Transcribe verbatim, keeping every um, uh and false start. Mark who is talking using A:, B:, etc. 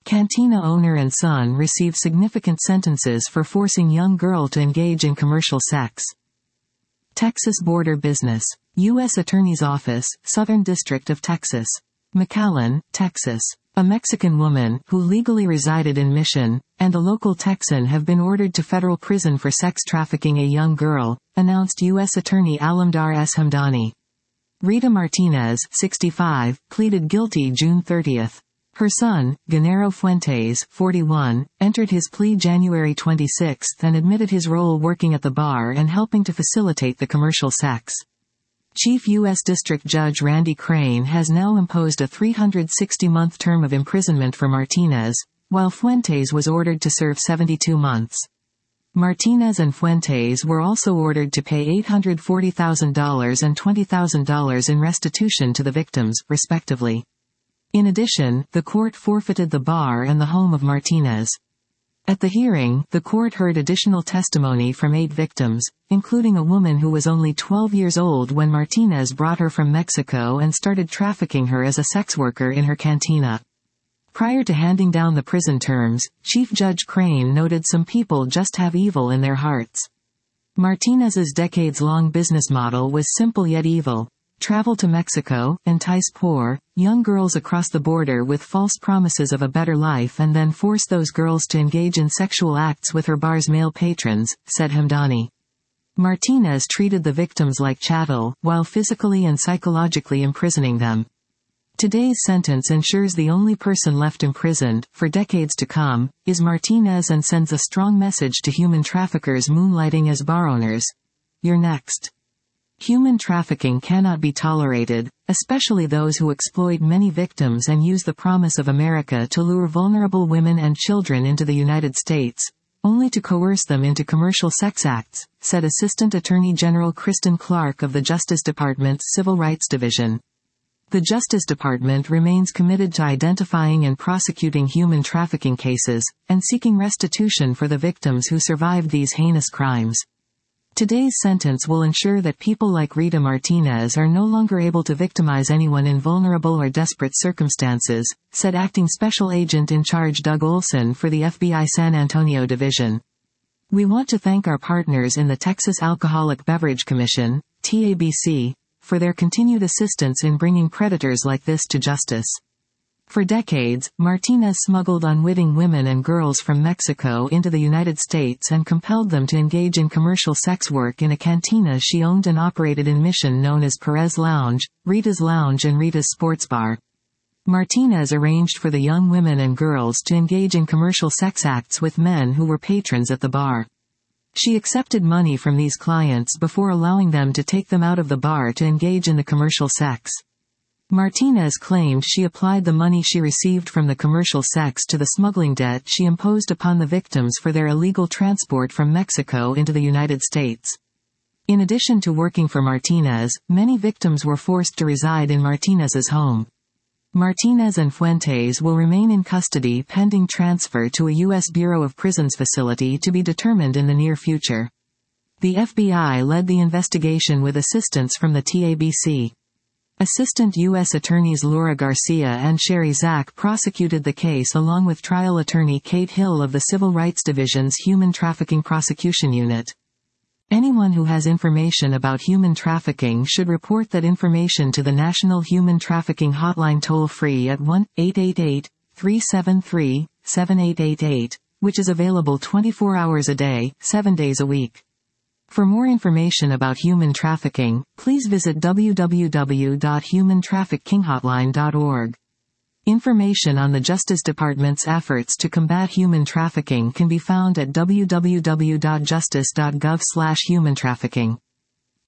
A: Cantina owner and son receive significant sentences for forcing young girl to engage in commercial sex. Texas border business. U S Attorney's Office, Southern District of Texas. McAllen, Texas. A Mexican woman, who legally resided in Mission, and a local Texan have been ordered to federal prison for sex trafficking a young girl, announced U S Attorney Alamdar S. Hamdani. Rita Martinez, sixty-five, pleaded guilty June thirtieth. Her son, Genaro Fuentes, forty-one, entered his plea January twenty-sixth and admitted his role working at the bar and helping to facilitate the commercial sex. Chief U S District Judge Randy Crane has now imposed a three hundred sixty month term of imprisonment for Martinez, while Fuentes was ordered to serve seventy-two months. Martinez and Fuentes were also ordered to pay eight hundred forty thousand dollars and twenty thousand dollars in restitution to the victims, respectively. In addition, the court forfeited the bar and the home of Martinez. At the hearing, the court heard additional testimony from eight victims, including a woman who was only twelve years old when Martinez brought her from Mexico and started trafficking her as a sex worker in her cantina. Prior to handing down the prison terms, Chief Judge Crane noted some people just have evil in their hearts. Martinez's decades-long business model was simple yet evil. Travel to Mexico, entice poor, young girls across the border with false promises of a better life and then force those girls to engage in sexual acts with her bar's male patrons, said Hamdani. Martinez treated the victims like chattel, while physically and psychologically imprisoning them. Today's sentence ensures the only person left imprisoned, for decades to come, is Martinez and sends a strong message to human traffickers moonlighting as bar owners. You're next. Human trafficking cannot be tolerated, especially those who exploit many victims and use the promise of America to lure vulnerable women and children into the United States, only to coerce them into commercial sex acts, said Assistant Attorney General Kristen Clarke of the Justice Department's Civil Rights Division. The Justice Department remains committed to identifying and prosecuting human trafficking cases, and seeking restitution for the victims who survived these heinous crimes. Today's sentence will ensure that people like Rita Martinez are no longer able to victimize anyone in vulnerable or desperate circumstances, said Acting Special Agent in Charge Doug Olson for the F B I San Antonio Division. We want to thank our partners in the Texas Alcoholic Beverage Commission, T A B C, for their continued assistance in bringing predators like this to justice. For decades, Martinez smuggled unwitting women and girls from Mexico into the United States and compelled them to engage in commercial sex work in a cantina she owned and operated in Mission known as Perez Lounge, Rita's Lounge and Rita's Sports Bar. Martinez arranged for the young women and girls to engage in commercial sex acts with men who were patrons at the bar. She accepted money from these clients before allowing them to take them out of the bar to engage in the commercial sex. Martinez claimed she applied the money she received from the commercial sex to the smuggling debt she imposed upon the victims for their illegal transport from Mexico into the United States. In addition to working for Martinez, many victims were forced to reside in Martinez's home. Martinez and Fuentes will remain in custody pending transfer to a U S Bureau of Prisons facility to be determined in the near future. The F B I led the investigation with assistance from the T A B C. Assistant U S Attorneys Laura Garcia and Sherry Zak prosecuted the case along with trial attorney Kate Hill of the Civil Rights Division's Human Trafficking Prosecution Unit. Anyone who has information about human trafficking should report that information to the National Human Trafficking Hotline toll-free at one eight eight eight, three seven three, seven eight eight eight, which is available twenty-four hours a day, seven days a week. For more information about human trafficking, please visit w w w dot human trafficking hotline dot org. Information on the Justice Department's efforts to combat human trafficking can be found at w w w dot justice dot gov slash human trafficking.